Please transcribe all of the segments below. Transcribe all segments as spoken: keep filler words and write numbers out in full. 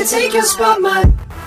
can take your spot, my.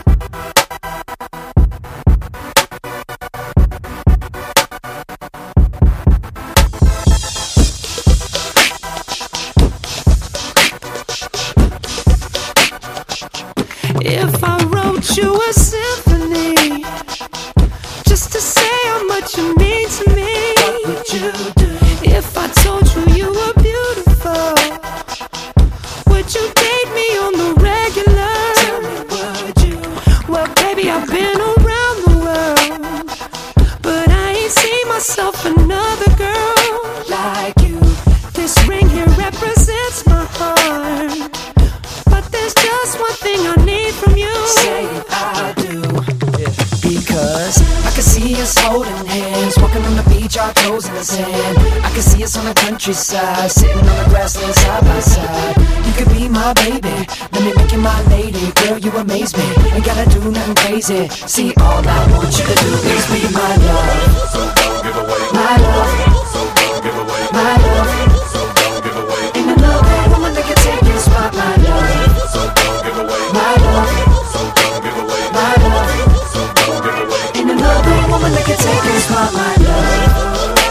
If I wrote you a symphony just to say how much you mean to me, what would you do? If I told you you were beautiful, would you date me on the regular? Tell me, would you? Well, baby, I've been around the world, but I ain't seen myself another girl like you. This ring here represents my heart, but there's just one thing I need from you. Say I do, yeah. Because I can see us holding hands, walking on the beach, our toes in the sand. I can see us on the countryside, sitting on the grassland side by side. You could be my baby, let me make you my lady. Girl, you amaze me, ain't gotta do nothing crazy. See, all I want you to do is be my love. So don't give away my love. So don't give away my love. So don't give away. Ain't another woman that can take your spot, my love. So don't give away my love. So don't give away my love. So don't give away. Ain't another woman that can take your spot, my love.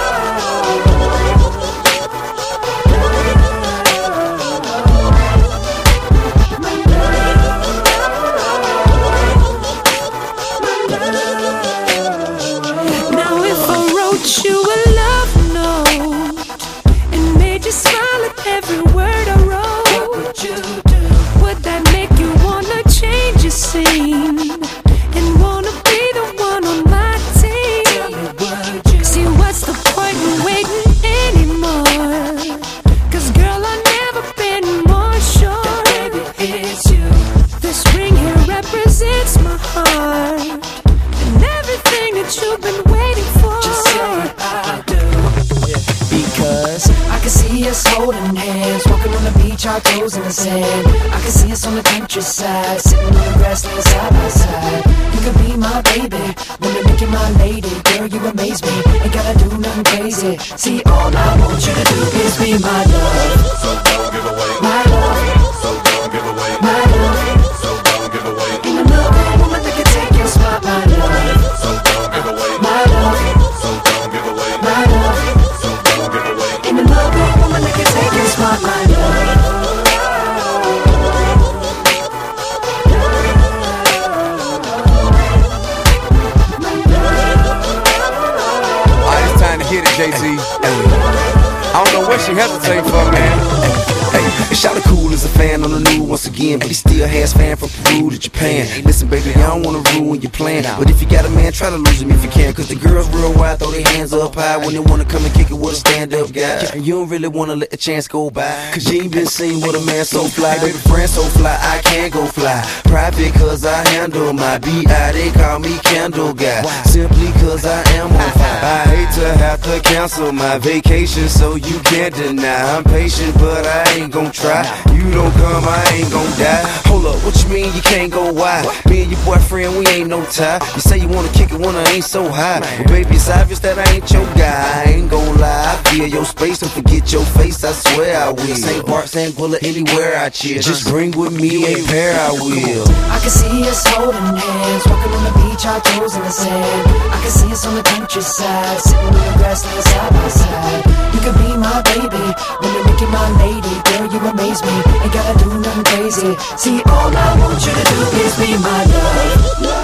Now if I wrote you a love note and made you smile at every word I wrote, what would you do? Would that make you wanna change your scene and wanna be the one on my team? Tell me, would you? See, what's the point in waiting anymore? Cause girl, I've never been more sure that baby, it's you. this ring here represents my heart and everything that you've been waiting for. Just say I do, yeah. Because I can see us holding hands, walking on the beach, our toes in the sand. I can see us on the countryside, sitting on the grassland side by side. You could be my baby, let me make you my lady. Girl, you amaze me, ain't gotta do nothing crazy. See, all I want you to do is be my love. So don't give away my love. So don't give away my love. So don't give away Ain't another woman that can take your spot, my love. So don't give away my love. So don't give away my love. So don't give away. Ain't another woman that can take your spot, my love. Alright, it's time to hit it, Jay-Z. I don't know what she hesitating for, man. Hey, Shawty cool as a fan on the new once again, but he still has fan from Peru to Japan. Listen, baby, I don't wanna ruin your plan, but if you got a man, try to lose him if you can. Cause the girls real wide, throw their hands up high when they wanna come and kick it with a stand-up guy. And you don't really wanna let the chance go by, cause you ain't been seen with a man so fly. Baby, friend so fly, I can't go fly. Private cause I handle my B I, they call me Candle Guy. Simply cause I am on fire. I hate to have to cancel my vacation, so you can't deny. I'm patient, but I ain't gon' try. You don't come, I ain't gon' die. Hold up, what you mean you can't go wide? Me and your boyfriend, we ain't no tie. You say you wanna kick it when I ain't so high, but baby, it's obvious that I ain't your guy. I ain't gon' lie, I feel your space and forget your face, I swear I will. Saint Bart, Saint Bullet, anywhere I chill. Just bring with me a pair, I will. I can see us holding hands, walking on the beach, our toes in the sand. I can see us on the countryside, sitting on the grassland side by side. You could be my baby, let me make you my lady. Girl, you amaze me, ain't gotta do nothing crazy. See, all I want you to do is be my love.